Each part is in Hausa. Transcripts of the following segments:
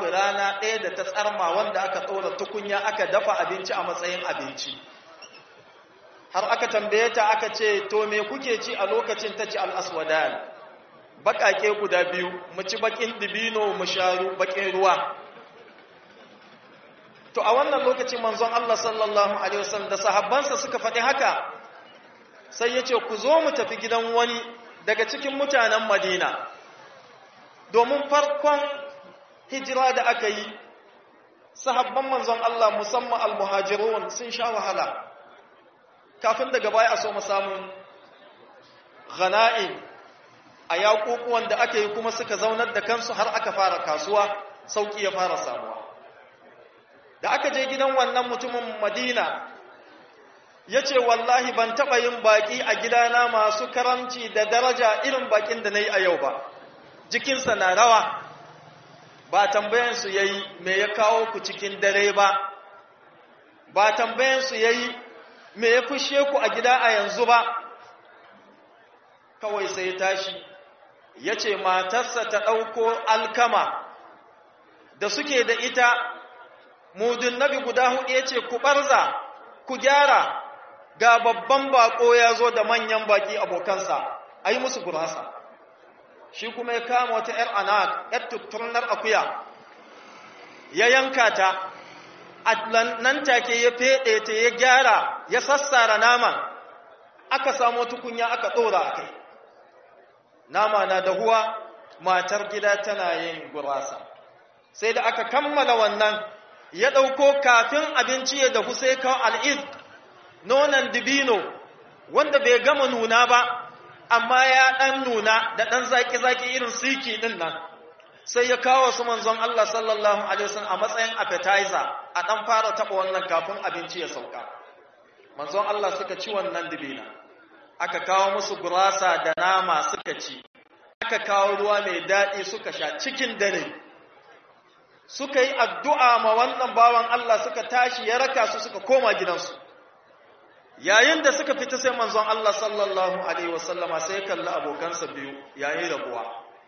babu rana ɗaya da ta tsarma wanda aka ɗora tukunya aka dafa abinci a matsayin abinci. Har aka tambaye ta aka ce, to me kuke ci a lokacin? ta ci al'aswadan, baƙaƙe guda biyu, mu ci baƙin dibino mu sharu baƙin ruwa. To a wannan lokacin manzon Allah sallallahu Alaihi wasallam da sahabbansa suka faɗi haka, sai ya ce, ku zo mu tafi gidan wani daga cikin mutanen Madina, domin farkon hijira da aka yi, sahabban manzon Allah musamman al-muhajirun sun sha wahala, kafin daga baya a so mu samun ghana'im a yaƙuƙuwan da aka yi kuma suka zaunar da kansu har aka fara kasuwa, sauƙi ya fara samuwa. Da aka je gidan wannan mutumin Madina, ya ce wallahi ban taɓa yin baƙi a gidana masu karamci da daraja irin baƙin da na yi a yau ba. Jikinsa na rawa, ba tambayansu ya yi me ya kawo ku cikin dare ba tambayansu ya yi me ya fushe ku a gida a yanzu ba, kawai sai tashi ya ce matarsa ta ɗauko alkama da suke da ita mudun nabi guda hudu, ya ce ku ɓarza ku gyara, ga babban baƙo ya zo da manyan baƙi abokansa, a yi musu gurasa. Shi kuma ya kama wata ‘yar anak, ‘yar tutturnar akuya, ya yanka ta, nan take ya feɗe ta, ya gyara, ya sassara naman, aka samo tukunya aka ɗora a kai. Nama na dahuwa, matar gida tana yin gurasa. Sai da aka kammala wannan, ya ɗauko kafin abinci ya dahu sai kawo al'iz, nonon dibino, wanda bai gama nuna ba, amma ya ɗan nuna da ɗan zaƙi-zaƙi irin siki ɗin nan, sai ya kawo su manzon Allah sallallahu Alaihi wasallam a matsayin appetizer, a ɗan fara taɓa wannan kafin abinci ya sauka. Manzon Allah suka ci wannan dibina, aka kawo musu gurasa da nama suka ci, aka kawo ruwa mai daɗi suka sha cikin dare. Suka yi addu'a ma wannan bawan Allah, suka tashi ya raka su suka koma gidansu. Yayin da suka fita sai manzon Allah sallallahu Alaihi wasallama sai kalli abokansa biyu yayin rabuwa.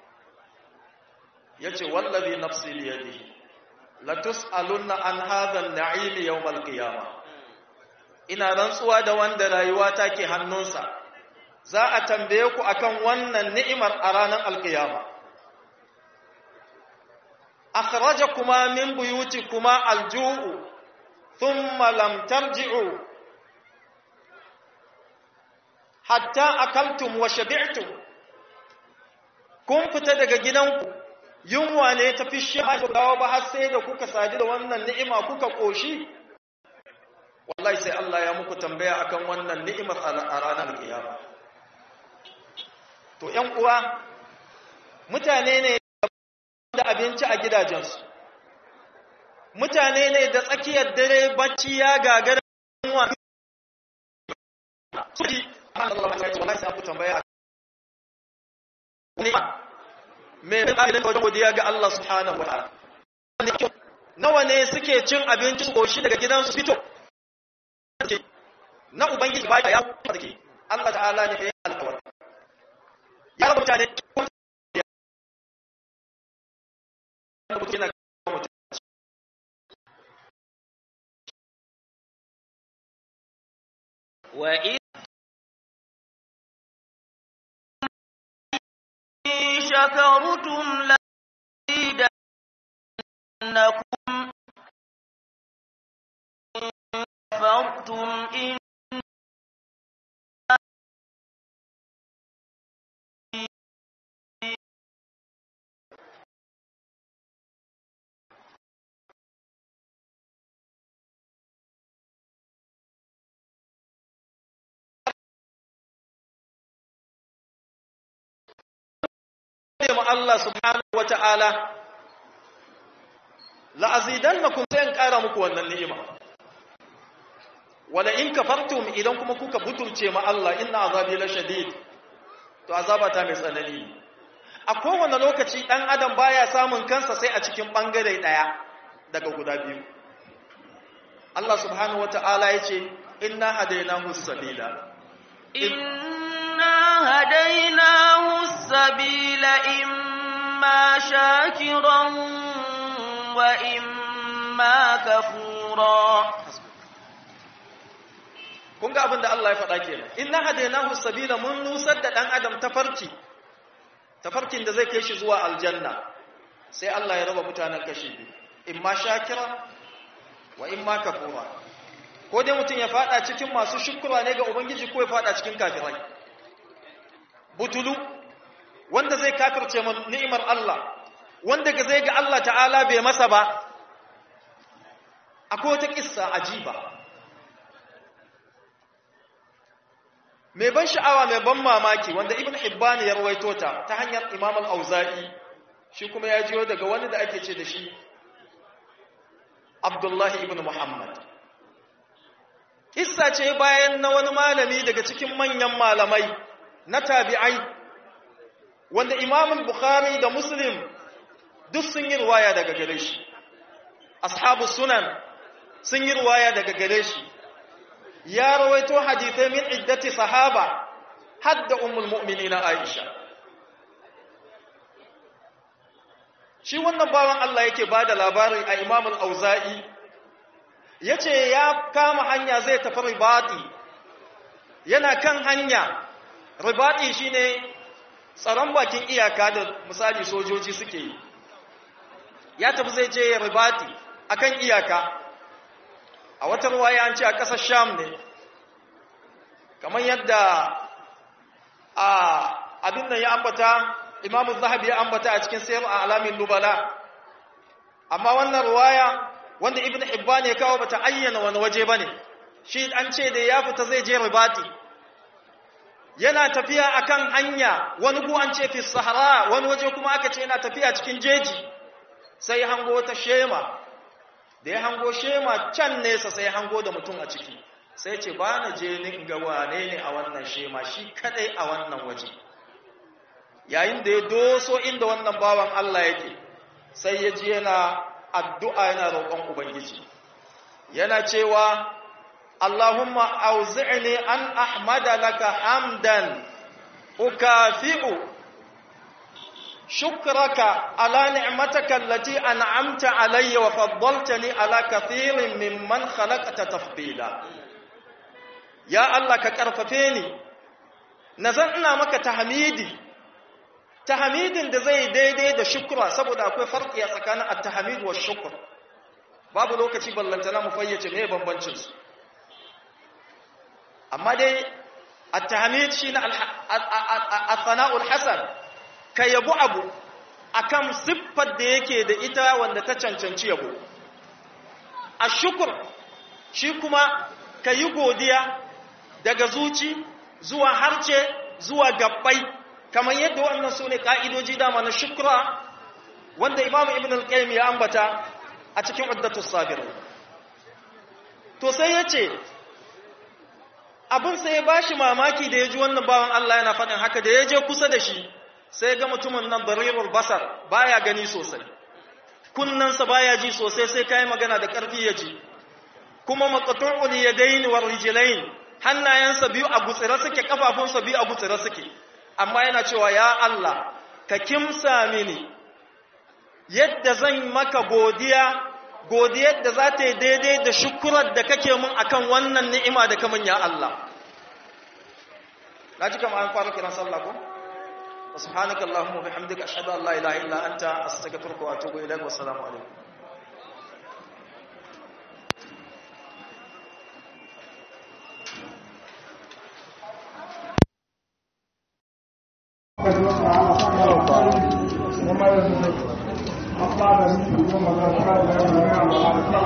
Ya ce, wallazi nafsi liyadihi, latus'alunna an hadhan na'imi yawmal qiyama. Ina rantsuwa da wanda rayuwa take hannunsa, za a tambaye ku akan wannan ni'imar a ranar alqiyama. Akhrajakuma min buyutikuma alju'u, thumma lam tarji'u hatta akaltum wa shabi'tum. Kun fita daga gidanku, yunwa ne ta fishe ba dawo ba har sai da kuka sadu da wannan ni'ima kuka koshi. Wallahi sai Allah ya muku tambaya akan wannan ni'imar a ranar kiyama. To ƴan uwa, mutane ne da abinci a gidajensu, mutane ne da tsakiyar dare bacci ya gagara yunwa. Allah ya ce wallahi sai ku tambaya me ne da godiya ga Allah subhanahu wa ta'ala. Nawa ne suke cin abinci su koshi daga gidansu fito na ubangiji ba ya farki. Allah ta'ala ne ya alƙawari ya mutane وإذ شكرتم لأزيدنكم كفرتم إن Allah subhanahu wa ta'ala la'azidannakum sai in ƙara muku wannan ni'ima. Wala in kafartum idan kuma kuka butulce ma Allah inna azabi la shadid, to azabata mai tsanani. A kowane lokaci ɗan adam baya samun kansa sai a cikin ɓangare ɗaya daga guda biyu. Allah subhanahu wa ta'ala ya ce, inna hadainahu sabila. هديناه السبيل إما شاكرا وإما كفورا. kun ga abin da Allah ya faɗa kenan inna hadainahu sabila mun nusar da dan adam tafarkin da zai kai shi zuwa aljanna sai Allah ya raba mutanen kashi biyu imma shakira wa imma kafura ko dai mutum ya faɗa cikin masu shukura ne ga ubangiji ko ya faɗa cikin kafirai butulu wanda zai kafirce ni'imar Allah wanda zai ga Allah ta'ala bai masa ba. Akwai wata kissa ajiba mai ban sha'awa mai ban mamaki wanda ibn hibban ya rawaito ta hanyar imam al-auza'i shi kuma ya jiyo daga wani da ake ce da shi abdullahi ibn muhammad. Kissa ce bayan na wani malami daga cikin manyan malamai na tabi'ai wanda imam al-bukhari da muslim duk sun yi riwaya daga gare shi, ashabu sunan sun yi riwaya daga gare shi, ya rawaito hadithai min iddati sahaba hadda ummul mu'minina Aisha. Shi wannan bawan Allah yake bada labari a Imam al-Auza'i yace ya kama hanya zai tafi ribati, yana kan hanya. Ribati shine tsaron bakin iyaka da misali sojoji suke yi. Ya tafi zai je ribati akan iyaka. A wata ruwaya an ce a ƙasar Sham ne, kamar yadda abin nan ya ambata, Imamu Zahabi ya ambata a cikin Siyar a Alamin Nubala. Amma wannan ruwaya wanda Ibn Hibban ya kawo bata ayyana wani waje bane. Shi an ce da ya fita zai je ribati. Yana tafiya akan hanya, wani ku an ce fi Sahara, wani waje kuma aka ce yana tafiya cikin jeji. Sai hango wata shema. Da ya hango shema can nesa sai hango da mutum a ciki, sai ce ba na je ni ga wane ne a wannan shema, shi kadai a wannan waje. Yayin da ya doso inda wannan bawan Allah yake, sai ya ji yana addu'a yana roƙon Ubangiji. Yana cewa, Allahumma auzi'ni an ahmada laka hamdan ukafi'u شكرك على نعمتك التي أنعمت علي وفضلتني على كثير ممن خلقت تفضيلا يا الله كرفتني نزلنا مك تحميد da zai daidai da shukra saboda akwai farki a tsakanin at-tahmid wa shukr babu lokaci ballantana mu fayyace me bambancin su amma dai at-tahmid shine al-thana'ul hasan ka yabu abu akan siffar da yake da ita wanda ta cancanci yabo. Ashkur shi kuma ka yi godiya daga zuci zuwa harce zuwa gabbai kamar yadda wannan sune ka'idoji dama na shukra wanda Imam Ibn al-Qayyim ya ambata a cikin Uddatus Sabir. To sai yace abin sai ya bashi mamaki da ya ji wannan bawan Allah yana faɗin haka da ya je kusa da shi sai ga mutumin nan darirul basar baya gani sosai, kunnansa baya ji sosai sai kai magana da ƙarfi ya ji, kuma maqtu'ul yadayn war rijlayn hannayensa biyu a gutsira suke, kafafunsa biyu a gutsira suke, amma yana cewa ya Allah ka kimsa mini yadda zan maka godiyar da za ta yi daidai da shukurar da kake mun akan wannan ni'ima da kamun ya Allah. Na ji kama an fara kiran sallah ko? سبحانك اللهم وبحمدك أشهد أن لا إله إلا أنت أستغفرك وأتوب إليك والسلام عليكم. وما